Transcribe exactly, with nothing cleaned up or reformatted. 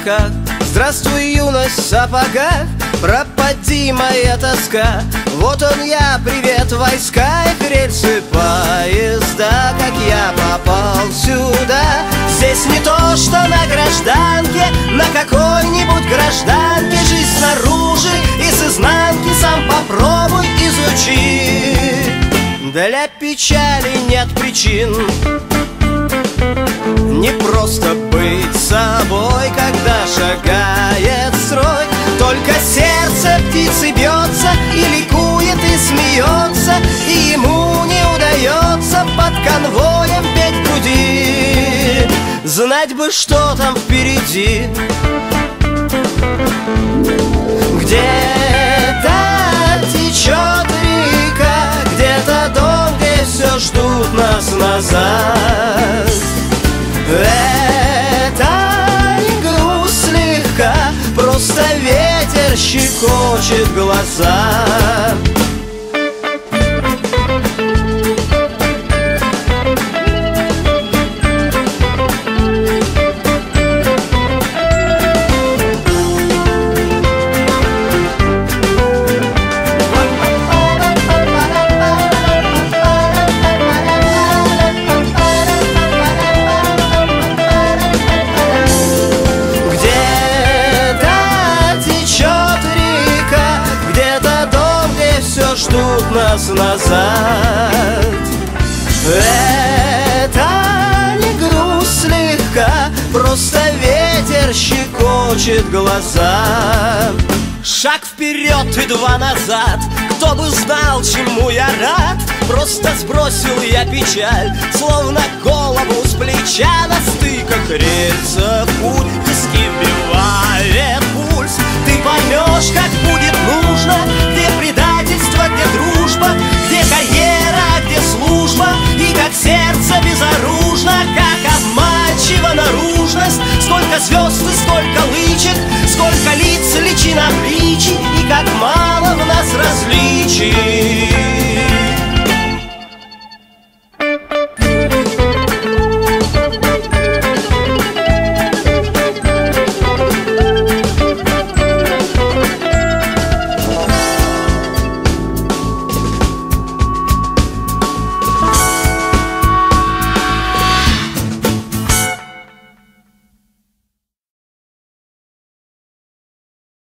облаках. Здравствуй, юность в сапогах, пропади моя тоска. Вот он я, привет, войска, их рельсы, поезда. Как я попал сюда? Здесь не то, что на гражданке, на какой-нибудь гражданке. Жизнь снаружи и с изнанки сам попробуй изучи. Для печали нет причин, не просто быть собой, когда шагает строй. Только сердце птицы бьется и ликует, и смеется, и ему не удается под конвоем петь в груди. Знать бы, что там впереди. Где-то течет река, где-то дом, где все ждут нас назад. Это не грусть слегка, просто ветер щекочет глаза. Ждут нас назад. Это не грусть слегка, просто ветер щекочет глаза. Шаг вперед и два назад, кто бы знал, чему я рад. Просто сбросил я печаль, словно голову с плеча. На стыках рельсов путь, виски вбивает пульс. Ты поймешь, как будет нужно, где предательство, где дружба, где карьера, где служба, и как сердце безоружно, как обманчива наружность. Сколько звезд и сколько лычек, сколько лиц, личина в личи, и как мало